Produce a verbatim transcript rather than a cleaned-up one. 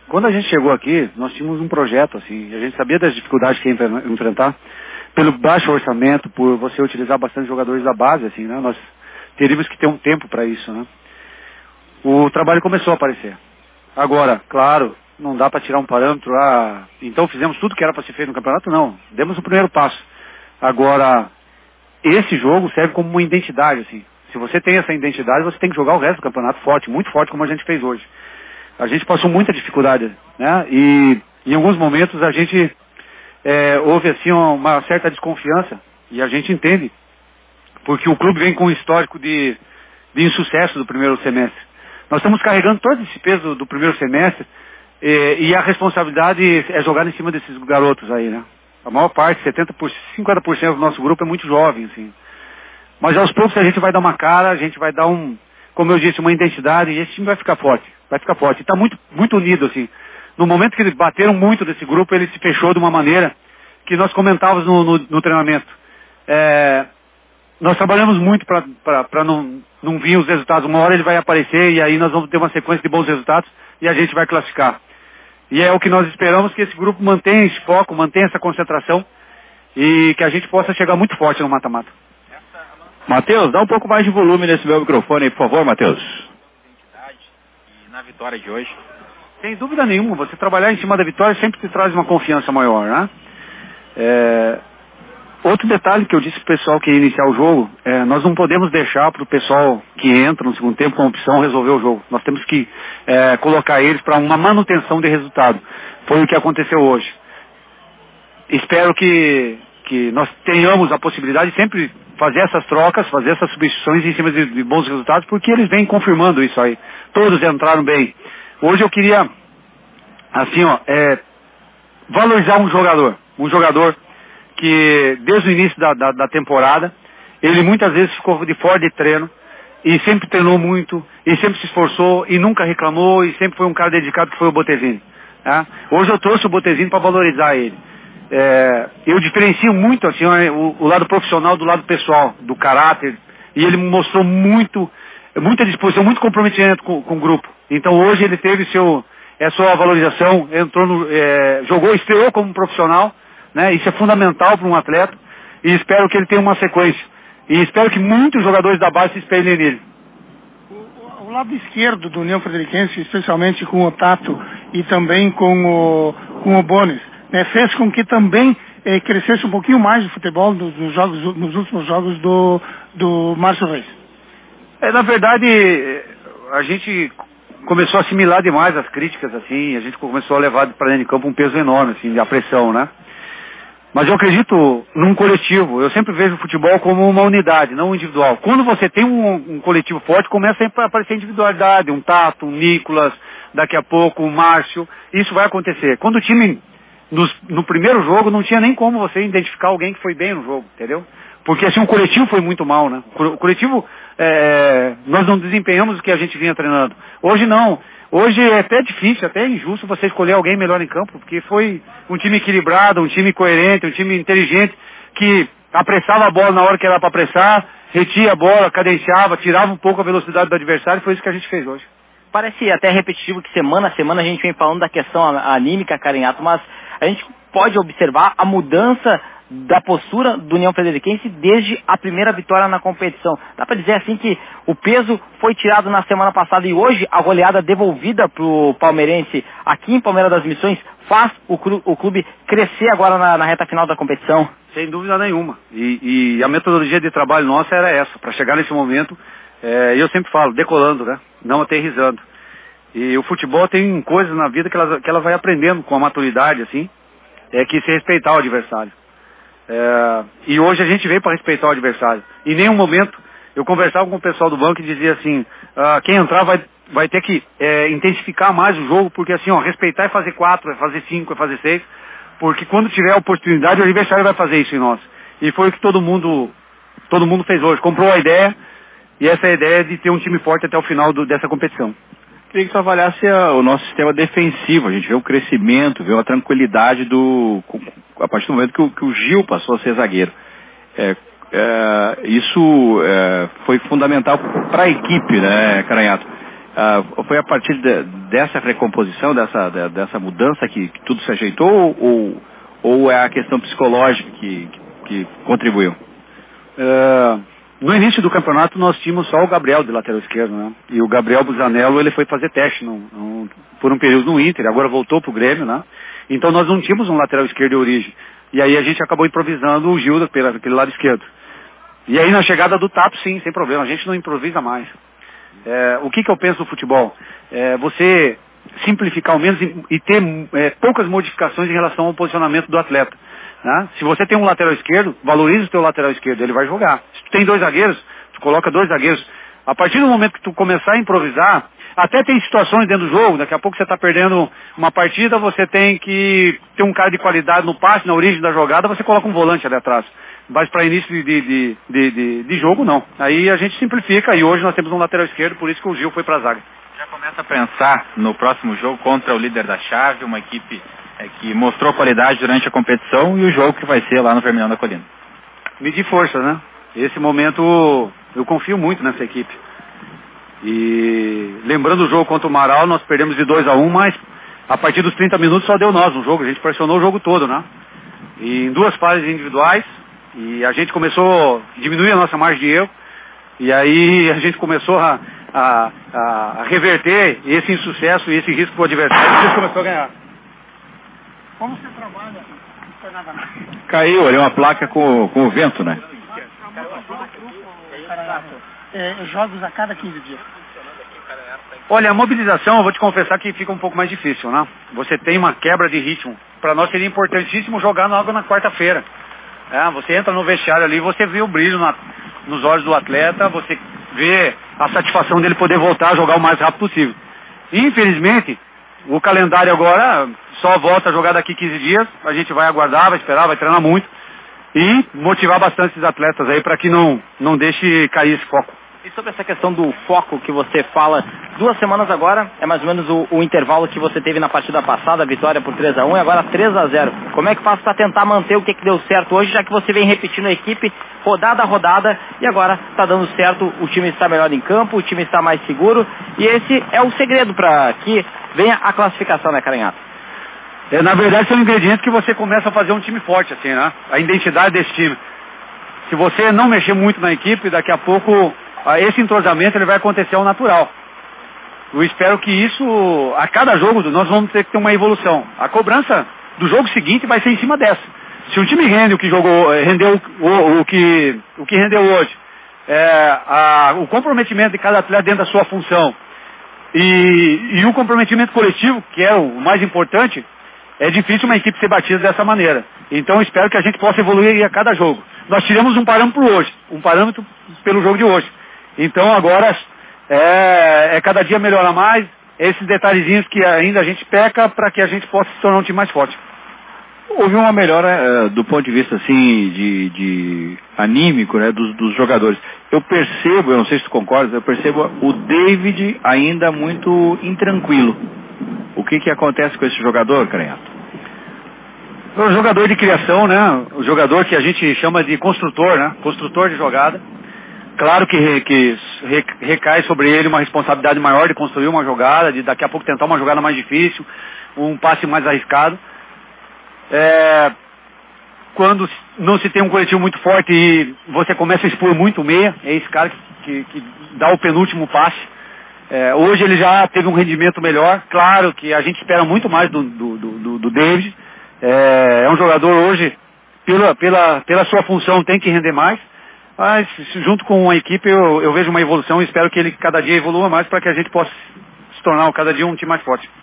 quando a gente chegou aqui, nós tínhamos um projeto, assim, a gente sabia das dificuldades que ia enfrentar, pelo baixo orçamento, por você utilizar bastante jogadores da base, assim, né? Nós teríamos que ter um tempo para isso, né? O trabalho começou a aparecer. Agora, claro, não dá para tirar um parâmetro, ah, então fizemos tudo que era para ser feito no campeonato, não. Demos o primeiro passo. Agora, esse jogo serve como uma identidade, assim. Se você tem essa identidade, você tem que jogar o resto do campeonato forte, muito forte, como a gente fez hoje. A gente passou muita dificuldade, né? E em alguns momentos a gente é, houve assim uma certa desconfiança, e a gente entende, porque o clube vem com um histórico de, de insucesso do primeiro semestre. Nós estamos carregando todo esse peso do, do primeiro semestre, e, e a responsabilidade é jogar em cima desses garotos aí, né? A maior parte, setenta por cento, cinquenta por cento do nosso grupo é muito jovem, assim. Mas aos poucos a gente vai dar uma cara, a gente vai dar um, como eu disse, uma identidade, e esse time vai ficar forte, vai ficar forte. E está muito, muito unido, assim. No momento que eles bateram muito desse grupo, ele se fechou de uma maneira que nós comentávamos no, no, no treinamento. É, nós trabalhamos muito para não, não vir os resultados. Uma hora ele vai aparecer e aí nós vamos ter uma sequência de bons resultados e a gente vai classificar. E é o que nós esperamos, que esse grupo mantenha esse foco, mantenha essa concentração e que a gente possa chegar muito forte no mata-mata. Matheus, dá um pouco mais de volume nesse meu microfone aí, por favor, Matheus. E na vitória de hoje? Sem dúvida nenhuma, você trabalhar em cima da vitória sempre te traz uma confiança maior, né? É... Outro detalhe que eu disse para o pessoal que ia iniciar o jogo, é, nós não podemos deixar para o pessoal que entra no segundo tempo com opção resolver o jogo. Nós temos que é, colocar eles para uma manutenção de resultado. Foi o que aconteceu hoje. Espero que, que nós tenhamos a possibilidade de sempre fazer essas trocas, fazer essas substituições em cima de, de bons resultados, porque eles vêm confirmando isso aí. Todos entraram bem. Hoje eu queria, assim, ó, é, valorizar um jogador. Um jogador que desde o início da, da, da temporada, ele muitas vezes ficou de fora de treino, e sempre treinou muito, e sempre se esforçou, e nunca reclamou, e sempre foi um cara dedicado, que foi o Botezini. Tá? Hoje eu trouxe o Botezini para valorizar ele. É, eu diferencio muito assim, o, o lado profissional do lado pessoal, do caráter, e ele mostrou muito, muita disposição, muito comprometimento com, com o grupo. Então hoje ele teve seu, a sua valorização, entrou no, é, jogou, estreou como profissional, né? Isso é fundamental para um atleta, e espero que ele tenha uma sequência. E espero que muitos jogadores da base se espelhem nele. O, o lado esquerdo do União Frederiquense, especialmente com o Tato e também com o, com o Bones, né, fez com que também eh, crescesse um pouquinho mais o futebol nos, nos, jogos, nos últimos jogos do, do Márcio Reis. É, na verdade, a gente começou a assimilar demais as críticas, assim, a gente começou a levar para dentro de campo um peso enorme, assim, a pressão, né? Mas eu acredito num coletivo. Eu sempre vejo o futebol como uma unidade, não um individual. Quando você tem um, um coletivo forte, começa a aparecer individualidade, um Tato, um Nicolas, daqui a pouco um Márcio. Isso vai acontecer. Quando o time, nos, no primeiro jogo, não tinha nem como você identificar alguém que foi bem no jogo, entendeu? Porque assim, o coletivo foi muito mal, né? O coletivo, é, nós não desempenhamos o que a gente vinha treinando. Hoje não. Hoje é até difícil, até injusto você escolher alguém melhor em campo, porque foi um time equilibrado, um time coerente, um time inteligente, que apressava a bola na hora que era para apressar, retia a bola, cadenciava, tirava um pouco a velocidade do adversário, foi isso que a gente fez hoje. Parece até repetitivo que semana a semana a gente vem falando da questão anímica, Carinhato, mas a gente pode observar a mudança da postura do União Frederiquense desde a primeira vitória na competição. Dá para dizer assim que o peso foi tirado na semana passada e hoje a goleada devolvida para o palmeirense aqui em Palmeiras das Missões faz o, clu- o clube crescer agora na, na reta final da competição? Sem dúvida nenhuma. E, e a metodologia de trabalho nossa era essa, para chegar nesse momento, é, eu sempre falo, decolando, né? Não aterrissando. E o futebol tem coisas na vida que ela, que ela vai aprendendo com a maturidade, assim, é que se respeitar o adversário. É, e hoje a gente veio para respeitar o adversário. Em nenhum momento eu conversava com o pessoal do banco e dizia assim, ah, quem entrar vai, vai ter que é, intensificar mais o jogo, porque assim, ó, respeitar é fazer quatro, é fazer cinco, é fazer seis, porque quando tiver a oportunidade o adversário vai fazer isso em nós. E foi o que todo mundo, todo mundo fez hoje, comprou a ideia, e essa é a ideia de ter um time forte até o final do, dessa competição. Queria que você avaliasse a, o nosso sistema defensivo. A gente vê o crescimento, vê a tranquilidade do, a partir do momento que o, que o Gil passou a ser zagueiro. É, é, isso é, foi fundamental para a equipe, né, Caranhato? uh, foi a partir de, dessa recomposição, dessa, de, dessa mudança que, que tudo se ajeitou, ou, ou é a questão psicológica que, que, que contribuiu? Uh, no início do campeonato nós tínhamos só o Gabriel de lateral esquerdo, né? E o Gabriel Busanello, ele foi fazer teste no, no, por um período no Inter, agora voltou pro Grêmio, né? Então nós não tínhamos um lateral esquerdo de origem. E aí a gente acabou improvisando o Gilda pela, pelo lado esquerdo. E aí na chegada do Tato, sim, sem problema, a gente não improvisa mais. É, o que, que eu penso no futebol? É você simplificar ao menos e, e ter é, poucas modificações em relação ao posicionamento do atleta. Né? Se você tem um lateral esquerdo, valoriza o teu lateral esquerdo, ele vai jogar. Se tu tem dois zagueiros, tu coloca dois zagueiros. A partir do momento que tu começar a improvisar, até tem situações dentro do jogo, daqui a pouco você está perdendo uma partida, você tem que ter um cara de qualidade no passe, na origem da jogada, você coloca um volante ali atrás. Mas para início de, de, de, de, de jogo, não. Aí a gente simplifica e hoje nós temos um lateral esquerdo, por isso que o Gil foi para a zaga. Já começa a pensar no próximo jogo contra o líder da chave, uma equipe é, que mostrou qualidade durante a competição, e o jogo que vai ser lá no Vermelhão da Colina. Medir força, né? Esse momento eu confio muito nessa equipe. E lembrando o jogo contra o Marau, nós perdemos de dois a um, mas a partir dos trinta minutos só deu nós no jogo, a gente pressionou o jogo todo, né? E em duas fases individuais, e a gente começou a diminuir a nossa margem de erro, e aí a gente começou a, a, a reverter esse insucesso e esse risco para o adversário, e a gente começou a ganhar. Como você trabalha? Não foi nada mais. Caiu ali uma placa com, com o vento, né? É, jogos a cada quinze dias. Olha, a mobilização, eu vou te confessar que fica um pouco mais difícil, né? Você tem uma quebra de ritmo. Para nós seria importantíssimo jogar logo na quarta-feira. É, você entra no vestiário ali, você vê o brilho na, nos olhos do atleta, você vê a satisfação dele poder voltar a jogar o mais rápido possível. Infelizmente, o calendário agora só volta a jogar daqui quinze dias, a gente vai aguardar, vai esperar, vai treinar muito e motivar bastante esses atletas aí para que não, não deixe cair esse foco. E sobre essa questão do foco que você fala, duas semanas agora, é mais ou menos o, o intervalo que você teve na partida passada, a vitória por três a um e agora três a zero. Como é que faz para tentar manter o que, que deu certo hoje, já que você vem repetindo a equipe rodada a rodada e agora está dando certo, o time está melhor em campo, o time está mais seguro e esse é o segredo para que venha a classificação, né, Caranhato? É, na verdade são ingredientes que você começa a fazer um time forte, assim, né? A identidade desse time. Se você não mexer muito na equipe, daqui a pouco esse entrosamento ele vai acontecer ao natural. Eu espero que isso, a cada jogo, nós vamos ter que ter uma evolução. A cobrança do jogo seguinte vai ser em cima dessa. Se o time rende o que jogou, rendeu o, o, que, o que rendeu hoje, é, a, o comprometimento de cada atleta dentro da sua função e, e o comprometimento coletivo, que é o mais importante, é difícil uma equipe ser batida dessa maneira. Então eu espero que a gente possa evoluir a cada jogo. Nós tiramos um parâmetro hoje, um parâmetro pelo jogo de hoje. Então agora é, é cada dia melhorar mais, esses detalhezinhos que ainda a gente peca para que a gente possa se tornar um time mais forte. Houve uma melhora uh, do ponto de vista assim de, de anímico, né, dos, dos jogadores. Eu percebo, eu não sei se tu concordas, eu percebo o David ainda muito intranquilo. O que que acontece com esse jogador, Caranhato? O jogador de criação, né? O jogador que a gente chama de construtor, né? Construtor de jogada. Claro que, que recai sobre ele uma responsabilidade maior de construir uma jogada, de daqui a pouco tentar uma jogada mais difícil, um passe mais arriscado. É, quando não se tem um coletivo muito forte e você começa a expor muito o meia, é esse cara que, que, que dá o penúltimo passe. É, hoje ele já teve um rendimento melhor. Claro que a gente espera muito mais do, do, do, do David. É, é um jogador hoje, pela, pela, pela sua função, tem que render mais. Mas junto com a equipe eu, eu vejo uma evolução e espero que ele cada dia evolua mais para que a gente possa se tornar cada dia um time mais forte.